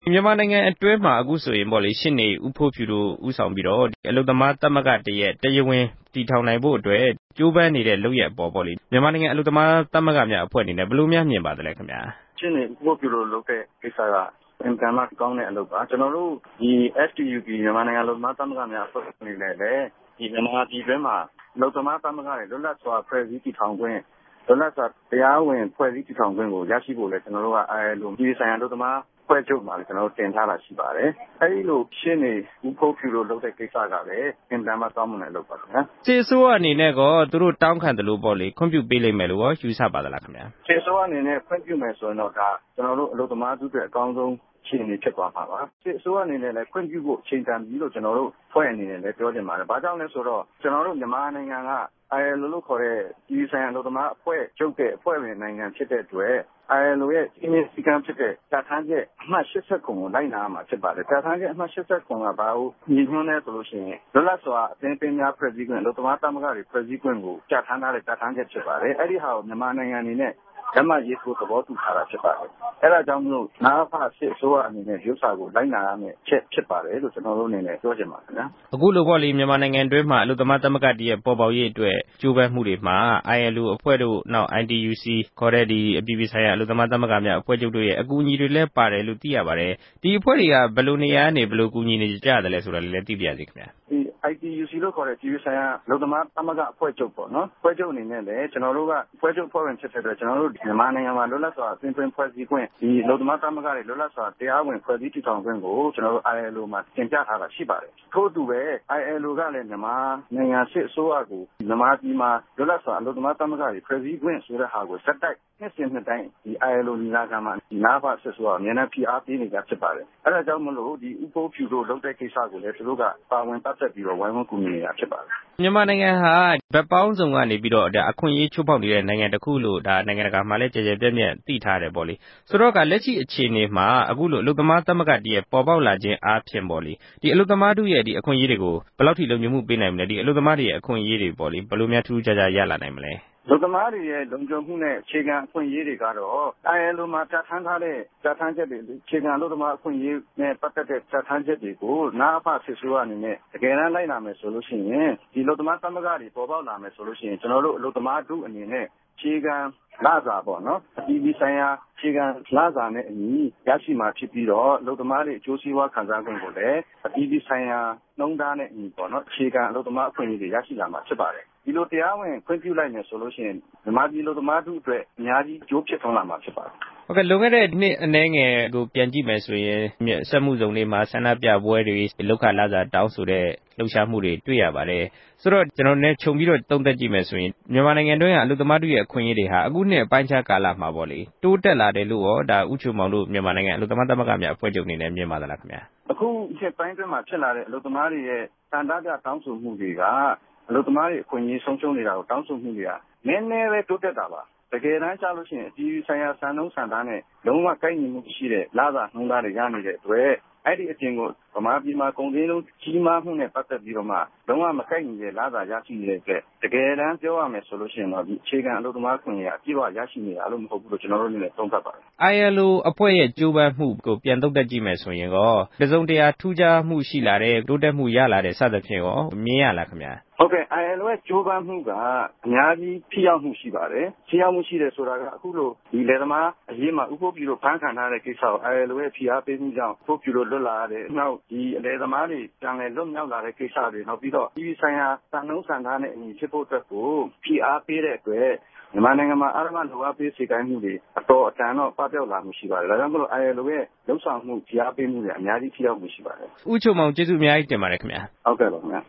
မြန်မာနိုင်ငံအတွင်းမှာအခုဆိုရင်ပေါ့လေရှစ်နေဦးဖိုးဖြူတို့ဦးဆောင်ပြီးတော့အလုပ်သမားသမဂ္ဂတရက်တရားဝင်တည်ထောင်နိုင်ဖို့အတွက်ကြိုးပမ်းနေတဲ့လုပ်ရက်အပေါ်ပေါ့လေမြန်မာနိုင်ငံအလုပ်သမားသမဂ္ဂများအဖွဲ့အနေနဲ့ဘယ်လိုများမြင်ပါသလဲခင်ဗျာရှင်းနေဦးဖိုးဖြူတို့လုပ်တဲ့ကိစ္စကအင်ကန်မှကောင်းတဲ့အလုပ်ပါကျွန်တော်တို့ဒီ STUP မြန်မာနိုင်ငံအလုပ်သမားသမဂ္ဂများအဖွဲ့အနေနဲ့လည်းဒီမြန်မာပြည်တွင်းမှာအလုပ်သမားသမဂ္ဂတွေလွတ်လပ်စွာဖွဲ့စည်းတည်ထောင်ခွင့်လွတ်လပ်စွာတရားဝင်ဖွဲ့စည်းတည်ထောင်ခွင့်ကိုရရှိဖို့လဲကျွန်တော်တို့ကILOပြည်ဆိုင်ရာအလုပ်သမားဖွဲ့ချုပ်မှာကျွန်တော်တို့တင်ထားတာရှိပါတယ်အဲဒီလိုရှင်းနေဦးဖိုးဖြူတို့လုပ်တဲ့ကိစ္စကလည်းအင်ကန်မှကောင်းမွန်တဲ့အလုပ်ပါခင်ဗျာစစ်အစိုးရအနေနဲ့ကသူတို့တောင်းခံတယ်လို့ပေါ့လေခွင့်ပြုပေးလိမ့်မယ်လို့ယူဆပါသလားခင်ဗျာစစ်အစိုးရအနေနဲ့ခွင့်ပြုမယ်ဆိုရင်တော့ဒါကျွန်တော်တို့အလုပ်သမားထုအတွက်အကောင်းဆုံးအခြေအနေဖြစ်သွားမှာပါစစ်အစိုးရအနေနဲ့လည်းခွင့်ပြုဖို့အချိန်တန်ပြီလို့ကျွန်တော်တို့ဖွဲ့အနေနဲ့လည်းပြောချင်ပါတယ်ဘာကြောင့်လဲဆိုတော့ကျွန်တော်တို့မြန်မာနိုင်ငံကILO လို့ခေါ်တဲ့ပြည်ဆိုင်ရာအလုပ်သမားအဖွဲ့ချုပ်တဲ့အဖွဲ့ဝင်နိုင်ငံဖြစ်တဲ့အတွက် ILO ရဲ့အင်းစည်းကမ်းဖြစ်တဲ့ပြဋ္ဌာန်းချက်အမှတ်80ကိုလိုက်နာရမှာဖြစ်ပါတယ်ပြဋ္ဌာန်းချက်အမှတ်80ကဘာကိုညီညွှန်းလဲဆိုလို့ရှိရင်လွတ်လပ်စွာအသင်းပင်များဖွဲ့စည်းခွင့်အလုပ်သမားသမဂ္ဂတွေဖွဲ့စည်းခွင့်ကိုပြဋ္ဌာန်းထားတဲ့ပြဋ္ဌာန်းချက်ဖြစ်ပါတယ်အဲ့ဒီဟာကိုမြန်မာနိုင်ငံအနေနဲ့ဓမ္မရေးကိုသဘောတူထားတာဖြစ်ပါတယ်။အဲဒါကြောင့်မလို့နာဖစစ်အစိုးရအနေနဲ့ရုပ်စာကိုလိုက်နာရမယ့်ချက်ဖြစ်ပါတယ်လို့ကျွန်တော်တို့အနေနဲ့ပြောချင်ပါတယ်နော်။အခုလိုပေါ့လေမြန်မာနိုင်ငံတွင်းမှာအလုပ်သမားသမဂ္ဂတည်းရဲ့ပေါ်ပေါက်ရေးအတွက်ကြိုးပမ်းမှုတွေမှာ ILO အဖွဲ့တို့နောက် ITUC ခေါ်တဲ့ဒီအပြည်ပြည်ဆိုင်ရာအလုပ်သမားသမဂ္ဂများအဖွဲ့ချုပ်တို့ရဲ့အကူအညီတွေလည်းပါတယ်လို့သိရပါတယ်။ဒီအဖွဲ့တွေကဘယ်လိုနေရာကနေဘယ်လိုကူညီနေကြတယ်လဲဆိုတာလည်းသိပြရစီခင်ဗျာ။ဒီ ITUC လို့ခေါ်တဲ့ပြည်ပြည်ဆိုင်ရာအလုပ်သမားသမဂ္ဂအဖွဲ့ချုပ်ပေါ့နော်အဖွဲ့ချုပ်အနေနဲ့လည်းကျွန်တော်တို့ကအဖွဲ့ချုပ်ဖွဲ့ဝင်ဖြစ်တဲ့အတွက်ကျွန်တော်တို့မြန်မာနိုင်ငံမှာလွတ်လပ်စွာအသင်းသွင်းဖွဲ့စည်းခွင့်ဒီအလုပ်သမားသမဂ္ဂတွေလွတ်လပ်စွာတရားဝင်ဖွဲ့စည်းတည်ထောင်ခွင့်ကိုကျွန်တော်တို့ ILO မှာတင်ပြထားတာရှိပါတယ်ထို့အတူပဲ ILO ကလည်းမြန်မာနိုင်ငံစစ်အစိုးရကိုမြန်မာပြည်မှာလွတ်လပ်စွာအလုပ်သမားသမဂ္ဂတွေဖွဲ့စည်းခွင့်ဆိုတဲ့ဟာကိုစက်တိုက်နှစ်စဉ်နှစ်တိုင်းဒီ ILO ညီလာခံမှာဒီနာဖစစ်အစိုးရအများနဲ့ဖိအားပေးနေကြဖြစ်ပါတယ်အဲဒါကြောင့်မလို့ဒီဥပိုးဖြူတို့လုပ်တဲ့ကိစ္စကိုလည်းသူတို့ကပါဝင်ပတ်သက်ပြီးတော့ဝိုင်းဝန်းကူညီနေတာဖြစ်ပါတယ်မြန်မာနိုင်ငံဟာဗတ်ပေါင်းစုံကနေပြီးတော့အခွင့်အရေးချိုးဖောက်နေတဲ့နိုင်ငံတစ်ခုလို့ဒါနိုင်ငံတကာမှာလည်းကြည်ကြဲပြန့်ပြန့်သိထားတယ်ပေါ့လေဆိုတော့လက်ရှိအခြေအနေမှာအခုလိုအလုပ်သမားသမဂ္ဂတည်းရဲ့ပေါ်ပေါက်လာခြင်းအားဖြင့်ပေါ့လေဒီအလုပ်သမားတို့ရဲ့ဒီအခွင့်အရေးတွေကိုဘယ်လောက်ထိလုံခြုံမှုပေးနိုင်မလဲဒီအလုပ်သမားတွေရဲ့အခွင့်အရေးတွေပေါ့လေဘယ်လိုများထူးခြားခြားရလာနိုင်မလဲလူသမားတွေရဲ့လုံခြုံမှုနဲ့အခြေခံအခွင့်အရေးတွေကတော့ ILO မှာပြဋ္ဌာန်းထားတဲ့ပြဋ္ဌာန်းချက်တွေအခြေခံလူသမားအခွင့်အရေးနဲ့ပတ်သက်တဲ့ပြဋ္ဌာန်းချက်တွေကိုနာဖစစ်ဆိုးအနေနဲ့တကယ်တမ်းလိုက်နာမယ်ဆိုလို့ရှိရင်ဒီလူသမားသမဂ္ဂတွေပေါ်ပေါက်လာမယ်ဆိုလို့ရှိရင်ကျွန်တော်တို့လူသမားတို့အနေနဲ့အခြေခံလစာပေါ့နော်အပြည်ပြည်ဆိုင်ရာအခြေခံလစာနဲ့အညီရရှိမှာဖြစ်ပြီးတော့လူသမားတွေအကျိုးစီးပွားခံစားခွင့်ကိုလည်းအပြည်ပြည်ဆိုင်ရာနှုန်းထားနဲ့အညီပေါ့နော်အခြေခံလူသမားအခွင့်အရေးတွေရရှိလာမှာဖြစ်ပါတယ်ဒီလိုတရားဝင်ခွင့်ပြုလိုက်မယ်ဆိုလို့ရှိရင်မြန်မာပြည်လူသမားတို့အတွက်အများကြီးကျိုးဖြစ်ထွန်းလာမှာဖြစ်ပါတယ်ဟုတ်ကဲ့လွန်ခဲ့တဲ့နှစ်အနည်းငယ်ကိုပြန်ကြည့်မယ်ဆိုရင်စက်မှုဇုံတွေမှာဆန္ဒပြပွဲတွေလောက်ခလစာတောင်းဆိုတဲ့လှုပ်ရှားမှုတွေတွေ့ရပါတယ်ဆိုတော့ကျွန်တော်လည်းခြုံပြီးတော့သုံးသပ်ကြည့်မယ်ဆိုရင်မြန်မာနိုင်ငံတွင်းကအလုပ်သမားတို့ရဲ့အခွင့်အရေးတွေဟာအခုနှစ်အပိုင်းခြားကာလမှာပေါ့လေတိုးတက်လာတယ်လို့ရောဒါဦးချိုမောင်တို့မြန်မာနိုင်ငံအလုပ်သမားသမဂ္ဂများအဖွဲ့ချုပ်အနေနဲ့မြင်ပါသလားခင်ဗျာအခုနှစ်ပိုင်းတွင်းမှာဖြစ်လာတဲ့အလုပ်သမားတွေရဲ့ဆန္ဒပြတောင်းဆိုမှုတွေကအလုပ်သမားတွေအခွင့်အရေးဆုံးရှုံးနေတာကိုတောင်းဆိုမှုတွေကနည်းနည်းပဲတိုးတက်တာပါတကယ်တမ်းကျလို့ရှိရင်အပြည်ပြည်ဆိုင်ရာစံနှုန်းစံသားနဲ့လုံးဝကိုက်ညီမှုရှိတဲ့လစာနှုန်းသားတွေရနေတဲ့အတွက်အဲ့ဒီအပြင်ကိုဗမာပြည်မှာကုန်စည်နှုန်းကြီးမားမှုနဲ့ပတ်သက်ပြီးတော့မှလုံးဝမကိုက်ညီတဲ့လစာရရှိနေတဲ့အတွက်တကယ်တမ်းပြောရမယ်ဆိုလို့ရှိရင်တော့ဒီအခြေခံအလုပ်သမားခွင့်ရအပြည့်အဝရရှိနေတာလို့မဟုတ်ဘူးလို့ကျွန်တော်တို့အနေနဲ့သုံးသပ်ပါတယ် ILO အဖွဲ့ရဲ့ကြိုးပမ်းမှုကိုပြန်သုံးသပ်ကြည့်မယ်ဆိုရင်ရောတစုံတရာထူးခြားမှုရှိလာတဲ့တိုးတက်မှုရလာတဲ့စသဖြင့်ရောမြင်ရလားခင်ဗျာဟုတ်ကဲ့ ILO ရဲ့ကြိုးပမ်းမှုကအများကြီးထိရောက်မှုရှိပါတယ်ထိရောက်မှုရှိတယ်ဆိုတာကအခုလိုဒီလယ်သမားအရေးမှာဥပုပ်ပြည်တို့ဖမ်းခံထားတဲ့ကိစ္စကို ILO ရဲ့ဖိအားပေးမှုကြောင့်ဥပုပ်ပြည်တို့လွတ်လာရတယ်နောက်ဒီလယ်သမားတွေပြန်လည်လွတ်မြောက်လာတဲ့ကိစ္စတွေနောက်ပြီးတော့ဒီဆိုင်ရာစံနှုန်းစံသားနဲ့အညီဖြစ်ဖို့အတွက်ကိုဖိအားပေးတဲ့အတွက်မြန်မာနိုင်ငံမှာအာရမလိုအပ်ပေးစေတိုင်းမှုတွေအတော်အတန်တော့ပပျောက်လာမှုရှိပါတယ်ဒါကြောင့်မလို့ ILO ရဲ့လှုပ်ဆောင်မှုဖိအားပေးမှုတွေအများကြီးထိရောက်မှုရှိပါတယ်ဦးချိုမောင်ကျေးဇူးအများကြီးတင်ပါတယ်ခင်ဗျာဟုတ်ကဲ့ပါခင်ဗျာ